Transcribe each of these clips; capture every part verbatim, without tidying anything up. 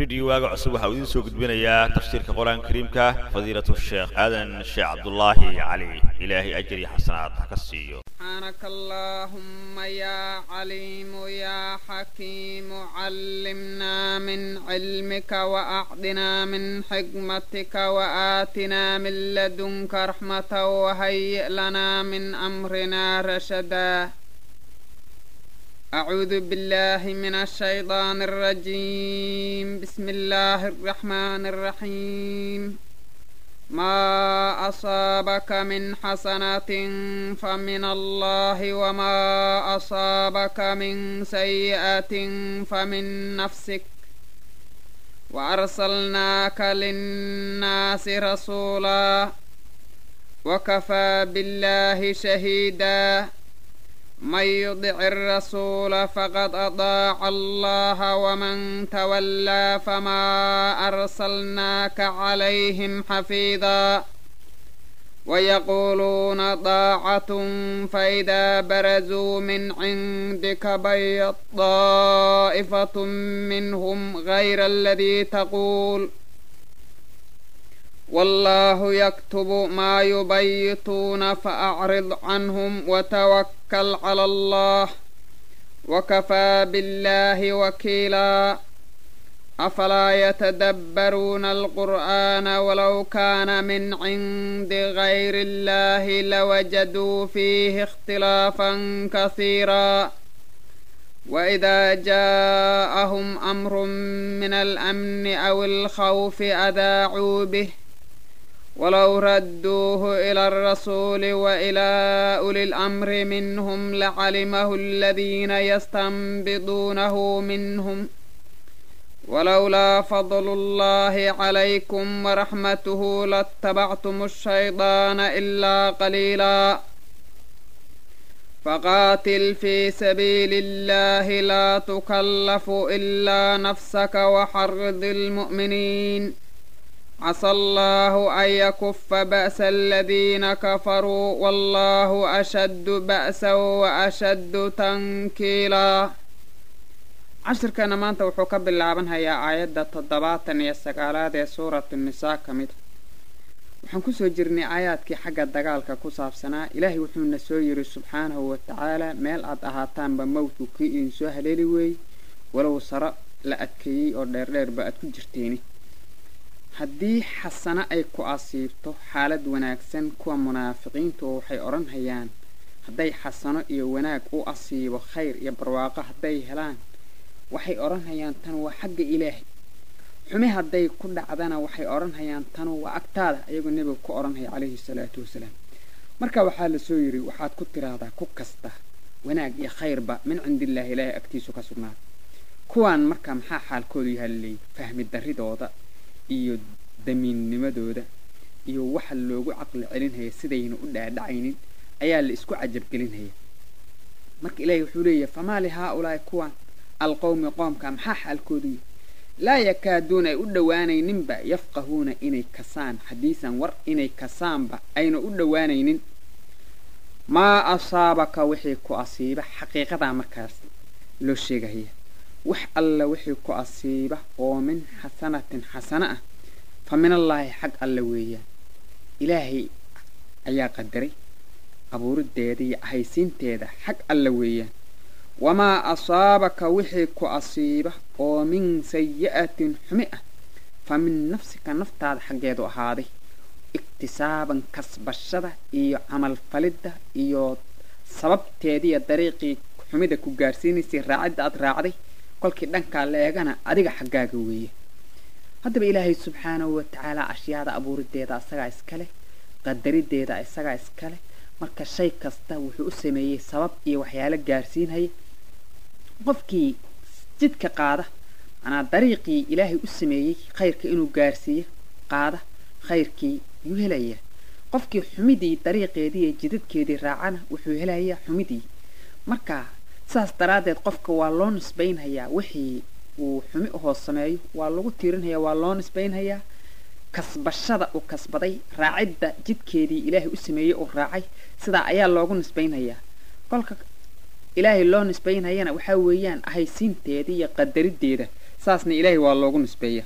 فيديو واقع عصب وحاودين سوق بنايا تفسير القرآن الكريم كفضيلة الشيخ آذن الشيخ عبد الله علي إلهي أجري حسنات حكسيو. سبحانك اللهم يا عليم يا حكيم علمنا من علمك وأعطنا من حكمتك وآتنا من لدنك رحمة وهيئ لنا من أمرنا رشدا. أعوذ بالله من الشيطان الرجيم. بسم الله الرحمن الرحيم. ما أصابك من حسنة فمن الله وما أصابك من سيئة فمن نفسك وأرسلناك للناس رسولا وكفى بالله شهيدا. من يطع الرسول فقد أطاع الله ومن تولى فما أرسلناك عليهم حفيظا. ويقولون طاعة فإذا برزوا من عندك بيت طائفة منهم غير الذي تقول والله يكتب ما يبيتون فأعرض عنهم وتوكل على الله وكفى بالله وكيلا. أفلا يتدبرون القرآن ولو كان من عند غير الله لوجدوا فيه اختلافا كثيرا. وإذا جاءهم أمر من الأمن أو الخوف أذاعوا به ولو ردوه إلى الرسول وإلى أولي الأمر منهم لعلمه الذين يستنبطونه منهم ولولا فضل الله عليكم ورحمته لاتبعتم الشيطان إلا قليلا. فقاتل في سبيل الله لا تكلف إلا نفسك وحرض المؤمنين عسى الله أن يكف بأس الذين كفروا والله أشد بأسا وأشد تنكيلا. عشر كان maanta wuxuu ka bilaabanhayaa aayadda toddobaatan iyo sagaalaad ee suuratu nisaa ka mid waxaan ku soo jirnay aayaadkii xagga dagaalka ku saabsanaa. ilaahay wuxuu na soo yiri subxaanahu wa ta'aala meel aad ahaataanba mawdku kii idin soo haleeli weey walow sara la adkeeyey oo dheerdheerba aad ku jirteeni. haddii xasana ay ku asiibto xaalad wanaagsan kuwa munaafiqiintu waxay oranhayaan hadday xasano iyo wanaag u asiibo khayr iyo barwaaqo hadday helaan waxay oranhayaan tan waa xagga ilaahay. xumi hadday ku dhacdana waxay oranhayaan tan waa agtaada ayagoo nabiga ku oranhay calayhi salaatu wasalaam. marka waxaa la soo yiri waxaad ku tiraahdaa ku kasta wanaag iyo khayrba min cindillaahi ilaahay agtiisu ka sugnaa. kuwaan marka maxaa xaalkoodu yahay leey fahmi daridooda iyo damiinnimadooda iyo waxa loogu caqli celinaya sidayna u dhaadhacaynin ayaa la isku cajab gelinaya. marka ilaahay wuxuu leeyahay famaali haa'ulaa kuwan القوم قوم كم حال كودي لا يكادون يدوانين با يفقهون إني كسان حديثا ور إني كسان با أين يدوانين ما أصابك وحيك أصيبه حقيقة مركز لو شيء هي وح الله وحيك أصيبه ومن حسنة حسنة فمن الله حق الله ويا إلهي أيا قدري أبو رديدي هيسين تيدا حق الله ويا. وما أصابك وحيك أصيبه ومن سيئة حمئة فمن نفسك نفط هذا حقيدو هذه اكتسابا كسب الشدة إيو عمل فلدة إيو سبب تيدي الطريقي حميدة كوغارسيني سي راعد أدراعدي قل كدن كاليغانا أديق حقاقوية. هذا بإلهي سبحانه وتعالى أشياء أبو رديدا أساقا إسكالي قدري ديدا أساقا إسكالي marka shay kasta wuxuu u sameeyay sabab iyo waxyaalo gaarsiin hay qofkii jidka qaada ana dariiqii ilaahay u sameeyay khayrka inuu gaarsiiyo qaada khayrkii yuu helaya. qofkii xumidii dariiqeedii iyo jidadkeedii raacana wuxuu helayaa xumidii. marka saas daraadeed qofka waa loo nisbaynayaa wixii uu xumi u hoos sameeyo waa lagu tiirinayaa waa loo nisbaynayaa kasbashada uu kasbaday raacidda jidkeedii ilaahay u sameeyay oo raacay sida ayaa loogu nisbaynayaa. kolka ilaahay loo nisbaynayana waxa weeyaan ahaysiinteedii iyo qadarideeda saasna ilaahay waa loogu nisbeeya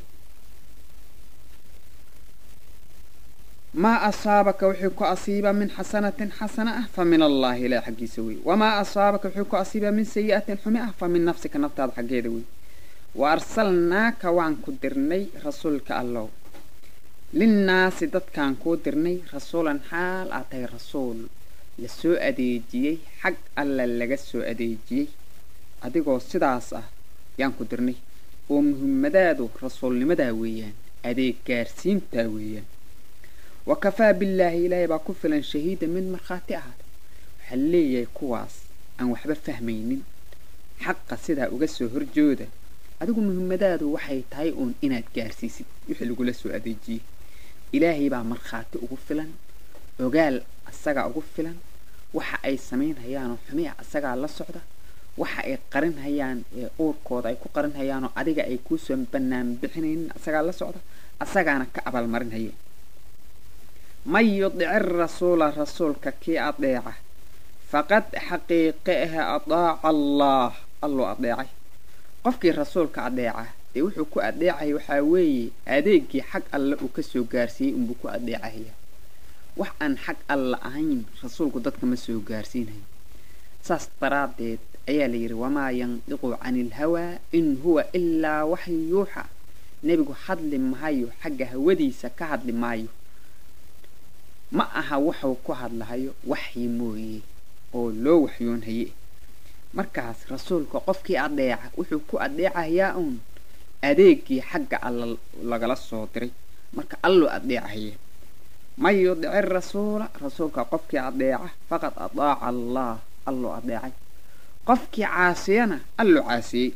ما أصابك وحيك أصيبا من حسنة حسنة فمن الله لا حق سوي وما أصابك وحيك أصيبا من سيئة حمئة فمن نفسك نبتاد حق يدوي وأرسلناك وعن كدرني رسولك الله للناس دد كان كدرني رسولا حال أعطي رسول لسوء أديجي حق الله لغا سوء أديجي أديقو سداسة يان كدرني ومهمدادو رسول لمداويا أديق كارسين تاويا وكفى بالله إلهي باكفلا شهيدا من مرخاتها حلية كواس أن وحبا فهمين حق سيدا وقسو هرجودة أدوكو مهمدادو وحي تايقون إناد كارسيسي يحلقو لسو أديجي إلهي با مرخاتي أغفلا وقال الساقا أغفلا وحا أي سمين هيانو حمية الساقا الله السعودة وحا أي قرن هيان أور كود أي كو قرن هيانو أديقا أي كوسو بنام بحنين الساقا الله السعودة الساقا أنا كأبال مرن هيان من يطع الرسول رسولك كي أطيعه فقد حقيقه أطاع الله الله أطيعه قفكي رسولك أطيعه يوحو كو أطيعه يحاوي أديكي حق الله وكسو قارسي أمبكو أطيعه وحن حق الله أهين رسولك ضدك مسو قارسين هين ساس طرادت أيالير وما ينطق عن الهوى إن هو إلا وحي يوحى نبيكو حد لمهايو حق هودي سكهد لمهايو ما أها وحو كهد لهايو وحي موي أو لو وحيون هي مركز رسولك قفكي أضيعه وحو كو أضيعه ياون أديكي حق الله لغلا صوتري مركز الله أضيعه هي ما يضع الرسول رسولك قفكي أضيعه فقط أطاع الله الله أضيعه قفكي عاسينا الله عاسي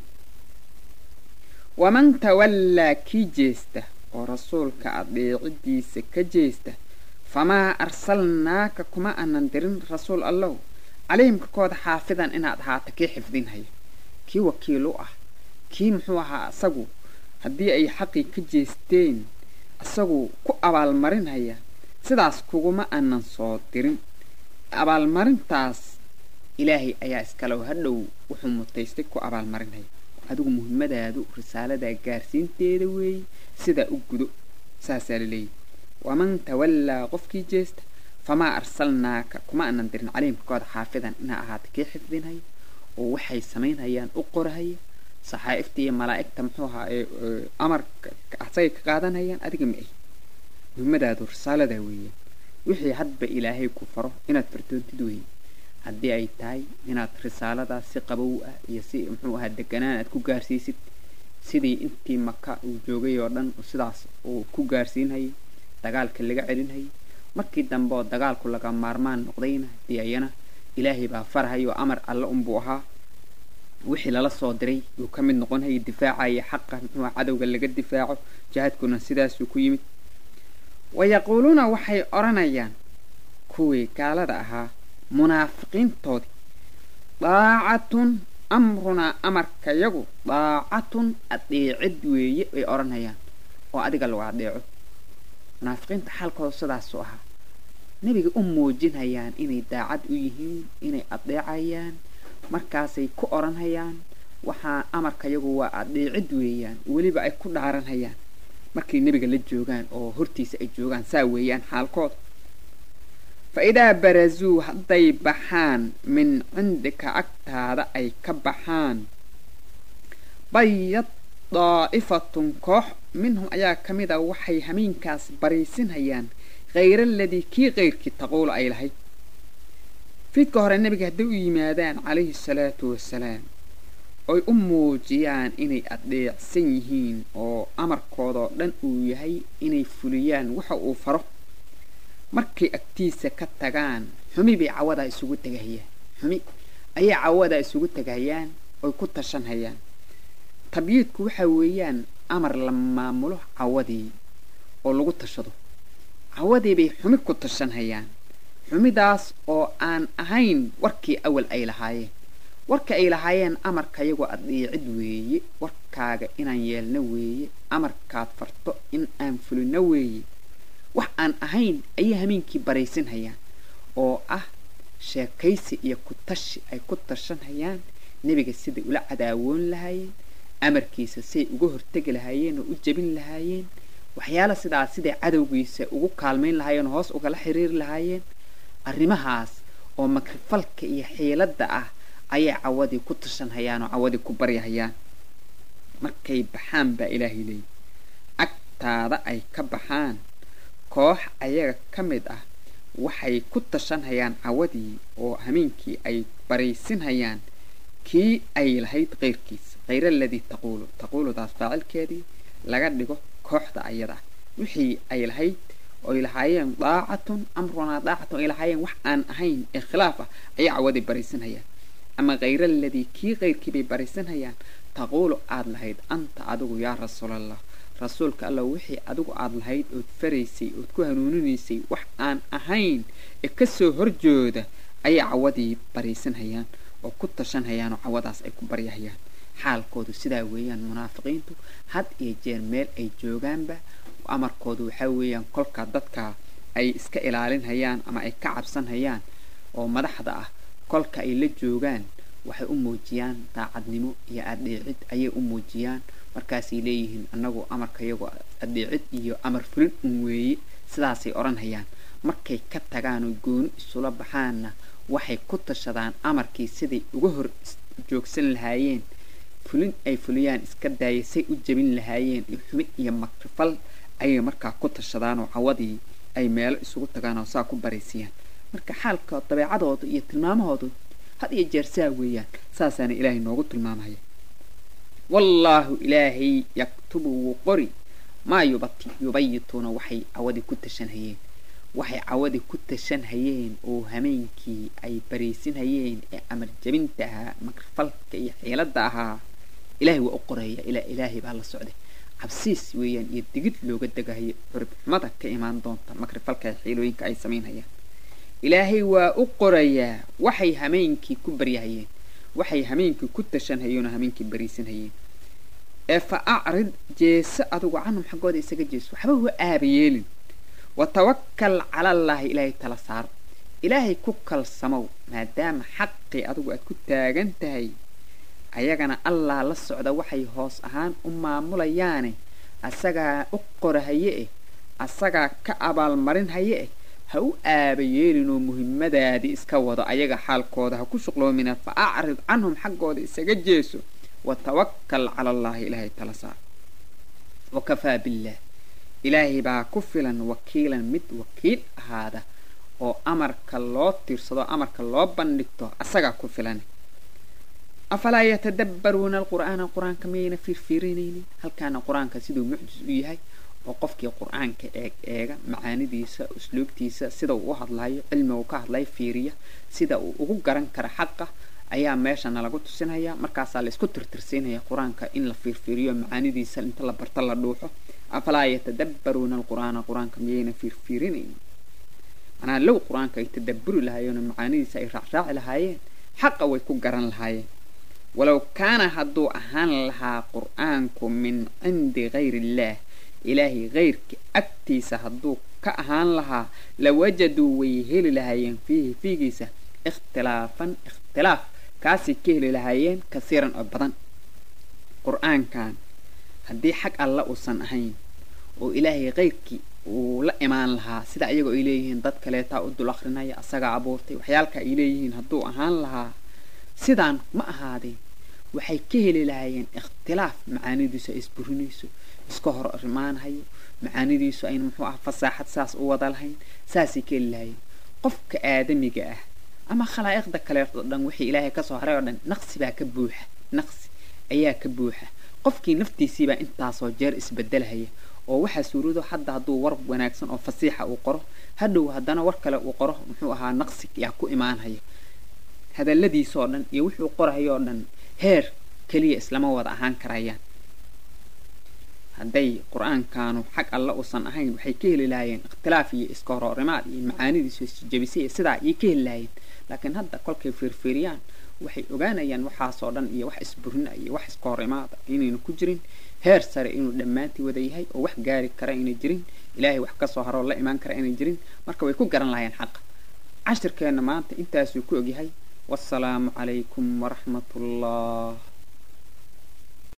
ومن تولى كي جيسته ورسولك أضيع ديس كجيسته فما أرسلناك كما أن ندرن رسول الله عليهم كقود حافظا إن هذا كي حفظين هي كي وكيلو أه كي محوها أسقو هدي أي حقي كجيستين أسقو كو أبال مرين هي سداس كوما أن نصوترين أبال مرين تاس إلهي أيا إسكالو هدو وحمو تيستك كو أبال مرين هي هدو مهمة هدو رسالة دا قارسين تيدوي سدا أقدو ساسال لي ومن تولى قفكي جيست فما أرسلناك كما أن ندرن عليهم كقود حافظا إنها أهات كي حفظين هي ووحي سمين هيان أقر هي صحائفتي ملائكة محوها أمر أحسيك قادان هيان أدقم إيه مهمة دادو رسالة داوية وحي حدب إلهي كفره إنات فرتون تدوي هدي أي تاي إنات رسالة دا سيقبوء يسي محوها الدقنان أدكو قارسيسيت سيدي انتي مكة وجوغي يوردن وسيداس وكو قارسين هي dagaalka laga celinay markii dambe oo dagaalku laga maarmaan noqdayna diyaayana ilaahay baa farhayo amar alla umbu ahaa wixii lala soo diray uu ka mid noqonay difaacay xaqqa inuu cadawga laga difaaco jahadkuna sidaas uu ku yimid wayaquluna waxay oranayaan kuwii kaalada ahaa munaafiqiintood daa'atun amruna amarka yagu daa'atun adeecid weeye ay oranayaan oo adiga loo adeeco منافقين تحالكو سداس oo aha nabiga u muujinayaan inay daacad u yihiin inay adeecayaan markaasay ku oranayaan waxa amarka yagu waa adeecid weeyaan waliba ay ku dhaaranayaan markii nabiga la joogan oo hortiisa ay joogan saa weeyaan xaalkood فإذا برزوا haday baxaan min عندك agtaada ay ka baxaan bayad طائفة كوح منهم أيا كميدا وحي همين كاس بريسين هيان غير الذي كي غير كي تقول أي لهي في كهر النبي هدو يمادان عليه الصلاة والسلام أي أمو جيان إني أديع سنيهين أو أمر كوضا لن أويهي إني فليان وحا فرق مركي أكتيسة كتغان حمي بي عوضا يسوغو تغهيان حمي أي عوضا يسوغو تغهيان أو كتشان هيان تبييدكو waxa weeyaan amar la maamulo cawadii oo lagu tashado cawadii bay xumi ku tashanayaan xumidaas oo aan ahayn warkii awal ay lahaayeen warka ay lahaayeen amarka iyagu adeecid weeye warkaaga inaan yeelna weeye amarkaad farto in aan fulina weeye wax aan ahayn ay hamiinkii baraysin hayaan oo ah sheekaysi iyo ku tashi ay ku tashanayaan nabiga sidii ula cadaawoon lahaayeen amarkiisa say uga hortagi lahaayeen oo u jabin lahaayeen waxyaala sidaas sida cadowgiisa ugu kaalmeyn lahaayeen hoos ugala xiriir lahaayeen arrimahaas oo makrifalka iyo xiilada ah ayay cawadii ku tashan hayaan oo cawadii ku baryahayaan markay baxaan baa ilaahay leeyahay agtaada ay ka baxaan koox ayaga ka mid ah waxay ku tashan hayaan cawadii oo hameenkii ay baraysin hayaan kii ay lahayd qeyrkiisa qeyr alladii taquulu taquulu daas faacilkeedii laga dhigo kooxda ayada wixii ay lahayd oo ilaahayeen daacatun amruna daacatun ilaahayeen wax aan ahayn ee khilaaf ah ay cawadii baraysin hayaan ama qeyr alladii kii qeyrkii bay baraysin hayaan taquulu aad lahayd anta adigu yaa rasuulallah rasuulka allah wixii adigu aad lahayd oo faraysay oo ku hanuuninaysay wax aan ahayn ee ka soo horjooda ay cawadii baraysin hayaan oo ku tashan hayaan oo cawadaas ay ku baryahayaan xaalkoodu sidaa weeyaan munaafiqiintu had iyo jeer meel ay joogaanba amarkoodu waxa weeyaan kolka dadka ay iska ilaalin hayaan ama ay ka cabsan hayaan oo madaxda ah kolka ay la joogaan waxay u muujiyaan daacadnimo iyo adeecid ayay u muujiyaan markaas ay leeyihiin anagu amarka iyagu adeecid iyo amar fulin un weeye sidaasay oran hayaan markay ka tagaan oo gooni isula baxaanna waxay ku tashadaan amarkii sidii uga hor joogsan lahaayeen fulin ay fuliyaan iska daayay u jabin lahaayeen iyo xubin iyo makrifal ayay markaa ku tashadaan oo cawadii ay meel isugu tagaan oo saa ku bareysiyaan marka xaalka dabeecadooda iyo tilmaamahooda had iyo jeer saa weeyaan saasana ilaahay noogu tilmaamaya wallahu ilaahay yaktubu qori ma yubati yubayituna waxay cawadii ku tashanayeen waxay cawadii ku tashanayeen oo hameenkii ay bareysin hayeen ee amar jabintaha makrifalka iyo xiilada ahaa ilaahay waa u qoraya ila ilaahay baa la socday cabsiis weeyaan iyo digid looga dagayo xurubxumada ka imaan doonta makrifalka xiilooyinka ay sameynayaan ilaahay waa u qoraya waxay hameenkii ku baryahayeen waxay hameenkii ku tashanayeen oo hameenkii bareysin hayeen ee fa a'rid jeesa adigu canum xaqooda isaga jeeso waxba waa aabayeelin wa tawakkal cala allah ilaahay tala saar ilaahay ku kalsamo maadaama xaqi adigu aad ku taagan tahay ayagana allah la socda waxay hoos ahaan u maamulayaane asaga u qorahaye asaga ka abaal marin haye ha u aabayeelin oo muhiimadaadi iska wado ayaga xaalkooda ha ku shuqloomina fa a'rid canhum xaqooda isaga jeeso wa tawakkal cala allah ilaahay tala saar wa kafaa billah ilaahay baa ku filan wakiilan mid wakiil ahaada oo amarka loo tiirsado amarka loo bandhigto asaga ku filan afala yatadabbaruna alqur'ana qur'aanka meena fiirfiirinaynin halkaana qur'aanka sidoo mucjis u yahay oo qofkii qur'aanka eeg eega macaanidiisa usluubtiisa sida uu u hadlayo cilmiga ka hadlay fiiriya sida uu ugu garan kara xaqa ayaa meeshana lagu tusinaya markaas la isku tirtirsiinaya qur'aanka in la fiirfiiriyo macaanidiisa inta la barta la dhuuxo afala yatadabbaruna alqur'ana qur'aanka meena fiirfiirinaynin ana law qur'aanka ay tadabburi lahaayeen macaanidiisa ay raac lahaayeen xaqa way ku garan lahaayeen ولو كان هدو أهان لها قرآنكم من عند غير الله إلهي غيرك أكتيس هدو كأهان لها لوجدوا ويهيل لهايين فيه فيجيسة اختلافا اختلاف كاسي كيل لهايين كثيرا أبدا قرآن كان هدي حق الله أصن أهين وإلهي غيرك ولا إيمان لها سيدا أيقو إليهين ضد كليتا أدو الأخرين يا أساقا عبورتي وحيالك إليهين هدو أهان لها sidaan ma ahaadeen waxay ka heli lahaayeen ikhtilaaf macaanidiisu isburinayso iska hor rimaanayo macaanidiisu ay muxuu ah fasaaxad saas u wada lahayn saasi ka heli lahaayeen qofka aadamiga ah ama khalaa'iqda kale oo dhan wixii ilaahay ka soo haray oo dhan naqsi baa ka buuxa naqsi ayaa ka buuxa qofkii naftiisiiba intaas oo jeer isbedelaya oo waxa suurado hadda haduu war wanaagsan oo fasiixa uu qoro hadhow haddana war kale uu qoro muxuu ahaa naqsi yaa ku imaanaya هذا الذي صارن يوحي قرأ يوردن هير كلية إسلام وضع هان كرايان هذي قرآن كانوا حق الله أصلا أهين وحيكيه للاين اختلافي إسكار رماد المعاني دي سويس جبسية سدع يكيه للاين لكن هذا كل كفير فيريان وحي أجانا ين وحا صارن يوح إسبرنا يوح إسكار رماد إنه نكجرين هير سر إنه دماتي وذي وح جاري كراين جرين إلهي وح كسر الله إيمان كراين جرين مركب يكون جرن لاين حق عشر كان ما أنت أنت سوكو جهي والسلام عليكم ورحمة الله.